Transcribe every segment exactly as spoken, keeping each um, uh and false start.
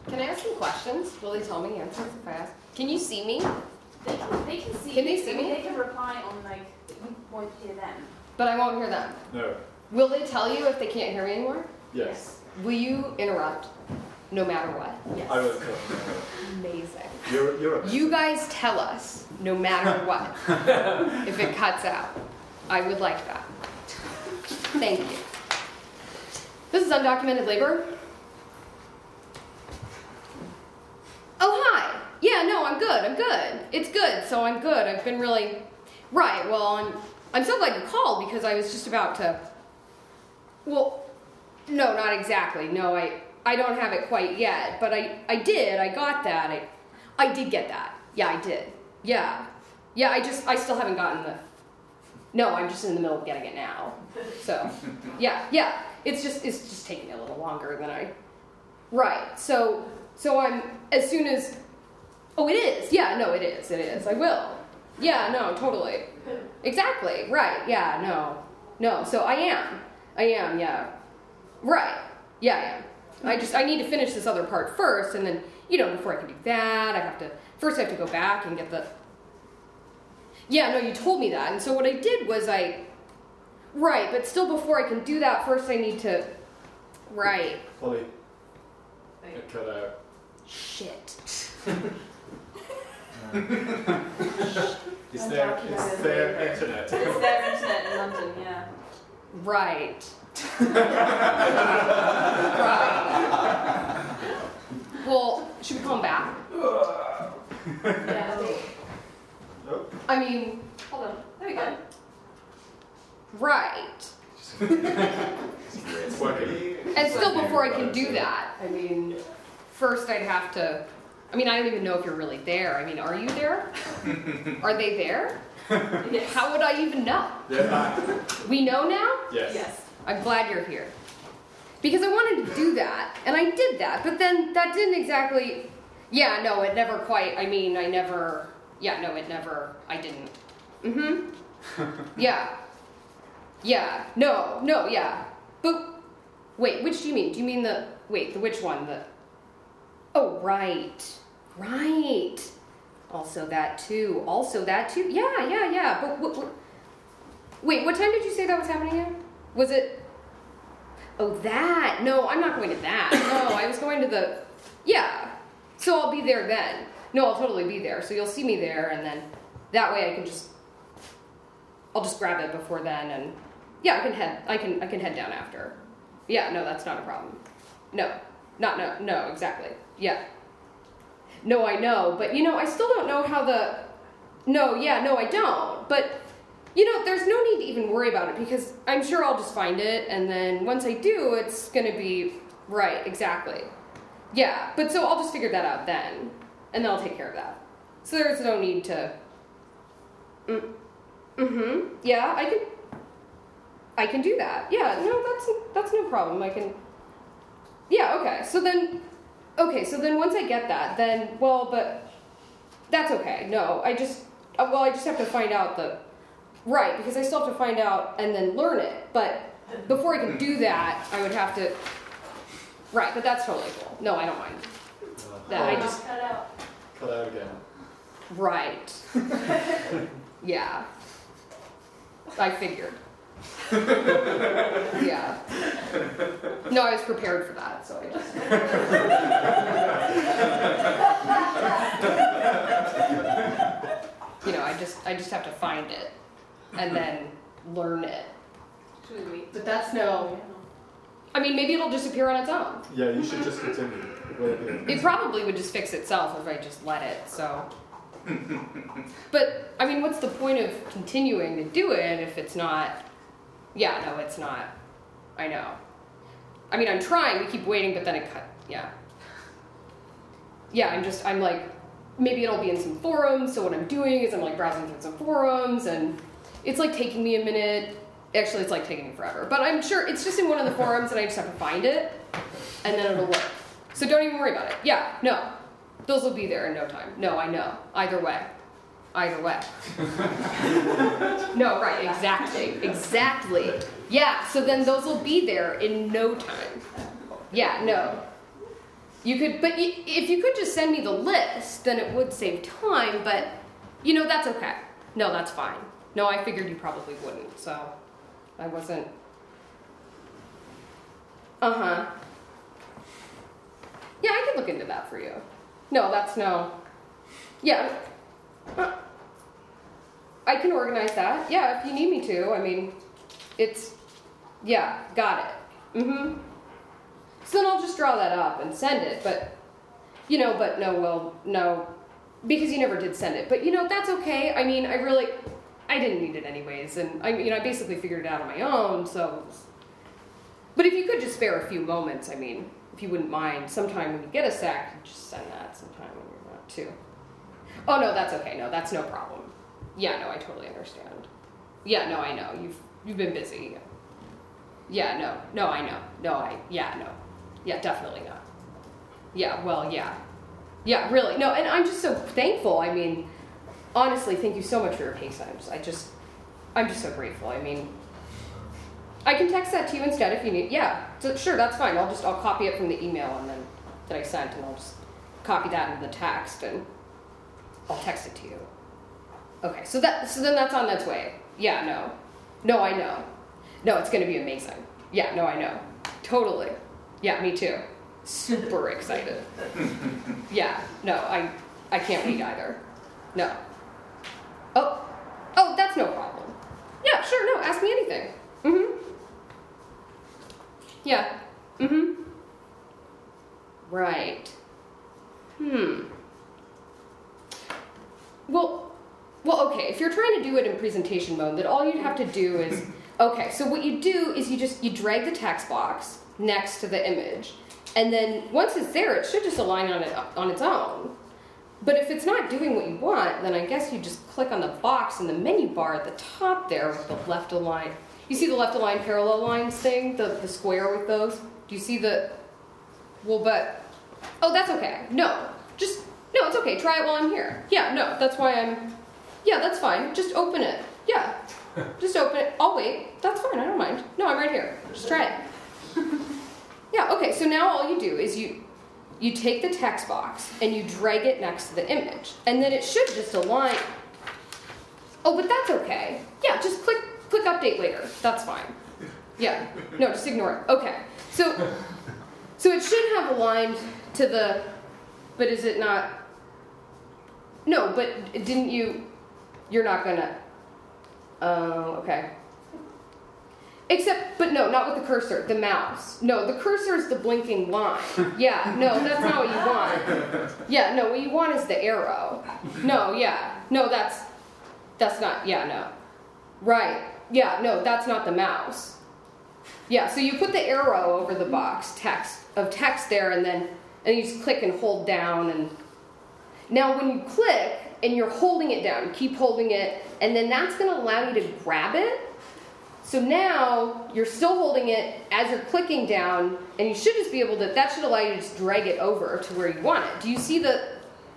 Can I ask some questions? Will they tell me answers if I ask? Can you see me? They can, they can see. Can they see me? They can reply on like you won't hear them. But I won't hear them. No. Will they tell you if they can't hear me anymore? Yes. Will you interrupt no matter what? Yes. I will come. Amazing. You're, you're a You guys tell us no matter what if it cuts out. I would like that. Thank you. This is undocumented labor. Oh, hi. Yeah, no, I'm good. I'm good. It's good. So I'm good. I've been really right. Well, I'm I'm so glad you called because I was just about to. Well, no, not exactly. No, I I don't have it quite yet, but I I did. I got that. I I did get that. Yeah, I did. Yeah. Yeah, I just I still haven't gotten the. No, I'm just in the middle of getting it now. So, yeah, yeah. It's just it's just taking me a little longer than I. Right. So so I'm as soon as. Oh, it is. Yeah, no, it is. It is. I will. Yeah, no, totally. Exactly. Right. Yeah, no. No. So I am. I am. Yeah. Right. Yeah, I am. I just I need to finish this other part first, and then you know before I can do that, I have to first I have to go back and get the. Yeah, no, you told me that, and so what I did was I. Right, but still before I can do that, first I need to. Right. Polly. It cut out. Shit. Is there, is there internet? It's their internet in London, yeah. Right. Right. Well, should we call him back? Yeah. Nope. I mean, Hold on. There we go. right. It's working. And still before I can do that, I mean, first I'd have to, I mean, I don't even know if you're really there. I mean, are you there? Are they there? Yes. How would I even know? They're back. We know now? Yes. Yes. I'm glad you're here. Because I wanted to do that, and I did that, but then that didn't exactly, yeah, no, it never quite, I mean, I never, yeah, no, it never, I didn't. Mm-hmm. Yeah. Yeah, no, no, yeah. But, wait, which do you mean? Do you mean the, wait, the which one? The, oh, right, right. Also that too, also that too. Yeah, yeah, yeah, but, what, what, wait, what time did you say that was happening again? Was it, oh, that, no, I'm not going to that. No, I was going to the, yeah, so I'll be there then. No, I'll totally be there, so you'll see me there, and then that way I can just, I'll just grab it before then, and yeah, I can head, I can, I can head down after. Yeah, no, that's not a problem. No, not, no, no, exactly, yeah. No, I know, but you know, I still don't know how the, no, yeah, no, I don't, but you know, there's no need to even worry about it because I'm sure I'll just find it, and then once I do, it's gonna be, right, exactly. Yeah, but so I'll just figure that out then, and then I'll take care of that. So there's no need to, mm, mm-hmm, yeah, I can, I can do that. Yeah, no, that's, that's no problem, I can, yeah, okay, so then, okay, so then once I get that, then, well, but that's okay, no, I just, uh, well, I just have to find out the, right, because I still have to find out and then learn it, but before I can do that, I would have to, right, but that's totally cool. No, I don't mind. That I just, Cut out. Cut out again. right. Yeah. I figured. Yeah. No, I was prepared for that, so I just. You know, I just I just have to find it and then learn it. Should we wait? But that's no. I mean, maybe it'll just appear on its own. Yeah, you should just continue. It probably would just fix itself if I just let it, so. But, I mean, what's the point of continuing to do it if it's not. Yeah, no, it's not. I know. I mean, I'm trying, we keep waiting, but then it cut. Yeah. Yeah, I'm just, I'm like, maybe it'll be in some forums, so what I'm doing is I'm like browsing through some forums, and it's like taking me a minute. Actually, it's like taking me forever. But I'm sure it's just in one of the forums, and I just have to find it, and then it'll work. So don't even worry about it. Yeah, no. Those will be there in no time. No, I know. Either way. Either way. No, right, exactly. Exactly. Yeah, so then those will be there in no time. Yeah, no. You could, but y- if you could just send me the list, then it would save time, but, you know, that's okay. No, that's fine. No, I figured you probably wouldn't, so I wasn't. Uh-huh. Yeah, I could look into that for you. No, that's no. Yeah. Uh, I can organize that. Yeah, if you need me to. I mean, it's, yeah, got it. Mm-hmm. So then I'll just draw that up and send it, but, you know, but no, well, no, because you never did send it. But, you know, that's okay. I mean, I really, I didn't need it anyways, and, I you know, I basically figured it out on my own, so. But if you could just spare a few moments, I mean, if you wouldn't mind, sometime when you get a sec, just send that sometime when you're not too. Oh, no, that's okay. No, that's no problem. Yeah, no, I totally understand. Yeah, no, I know. You've, you've been busy. Yeah, no, no, I know. No, I, yeah, no. Yeah, definitely not. Yeah, well, yeah. Yeah, really. No, and I'm just so thankful. I mean, honestly, thank you so much for your patience. I just, I'm just so grateful. I mean, I can text that to you instead if you need. Yeah, so, sure, that's fine. I'll just, I'll copy it from the email and then that I sent, and I'll just copy that into the text and I'll text it to you. Okay, so that, so then that's on its way. Yeah, no. No, I know. No, it's going to be amazing. Yeah, no, I know. Totally. Yeah, me too. Super excited. Yeah, no, I I can't wait either. No. Oh, oh, that's no problem. Yeah, sure, no, ask me anything. Mm-hmm. Yeah. Mm-hmm. Right. Hmm. Well, well, okay, if you're trying to do it in presentation mode, then all you'd have to do is, okay, so what you do is you just, you drag the text box next to the image, and then once it's there, it should just align on it on its own. But if it's not doing what you want, then I guess you just click on the box in the menu bar at the top there with the left align. You see the left align parallel lines thing, the, the square with those? Do you see the, well, but, oh, that's okay. No, just, no, it's okay. Try it while I'm here. Yeah, no, that's why I'm, yeah, that's fine. Just open it. Yeah, just open it. I'll wait. That's fine. I don't mind. No, I'm right here. Just try it. Yeah, okay, so now all you do is you you take the text box and you drag it next to the image, and then it should just align. Oh, but that's okay. Yeah, just click click update later. That's fine. Yeah, no, just ignore it. Okay, so so it should have aligned to the, but is it not? No, but didn't you, you're not gonna, oh, okay. Except, but no, not with the cursor, the mouse. No, the cursor is the blinking line. Yeah, no, that's not what you want. Yeah, no, what you want is the arrow. No, yeah, no, that's, that's not, yeah, no. Right, yeah, no, that's not the mouse. Yeah, so you put the arrow over the box text, of text there, and then, and you just click and hold down, and now when you click, and you're holding it down, keep holding it, and then that's gonna allow you to grab it. So now you're still holding it as you're clicking down, and you should just be able to, that should allow you to just drag it over to where you want it. Do you see the,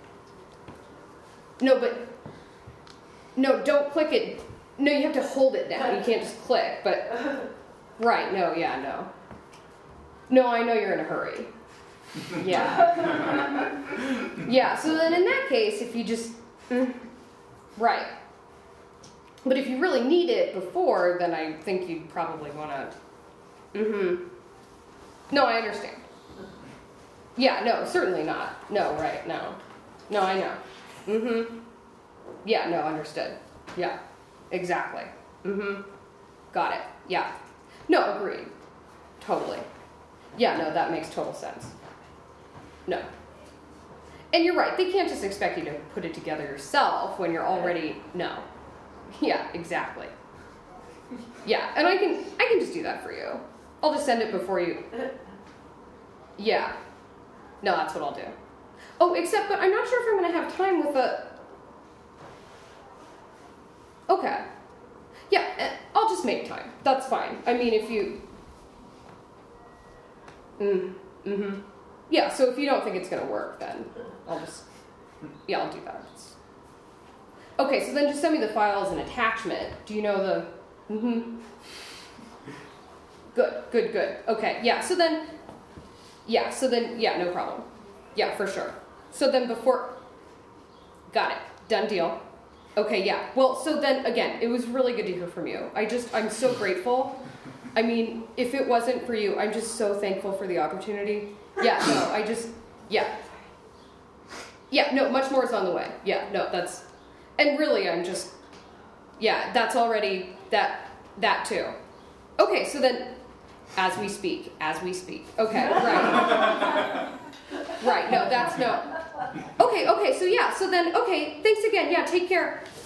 no, but, no, don't click it. No, you have to hold it down. You can't just click, but, right, no, yeah, no. No, I know you're in a hurry. Yeah. Yeah, so then in that case, if you just, mm, right. But if you really need it before, then I think you'd probably want to, mm-hmm. No, I understand. Yeah, no, certainly not. No, right, no. No, I know. Mm-hmm. Yeah, no, understood. Yeah, exactly. Mm-hmm. Got it. Yeah. No, agreed. Totally. Yeah, no, that makes total sense. No. And you're right, they can't just expect you to put it together yourself when you're already, no. Yeah, exactly. Yeah, and I can I can just do that for you. I'll just send it before you. Yeah. No, that's what I'll do. Oh, except, but I'm not sure if I'm going to have time with the. Okay. Yeah, I'll just make time. That's fine. I mean, if you. Mm, mm-hmm. Yeah, so if you don't think it's going to work, then I'll just. Yeah, I'll do that. It's... Okay, so then just send me the file as an attachment. Do you know the... Mm-hmm. Good, good, good. Okay, yeah, so then... Yeah, so then, yeah, no problem. Yeah, for sure. So then before, got it. Done deal. Okay, yeah. Well, so then again, it was really good to hear from you. I just, I'm so grateful. I mean, if it wasn't for you, I'm just so thankful for the opportunity. Yeah, no, I just, yeah. Yeah, no, much more is on the way. Yeah, no, that's, and really I'm just, yeah, that's already, that, that too. Okay, so then, as we speak, as we speak. Okay, right. Right, no, that's no. Okay, okay, so yeah, so then, okay, thanks again. Yeah, take care.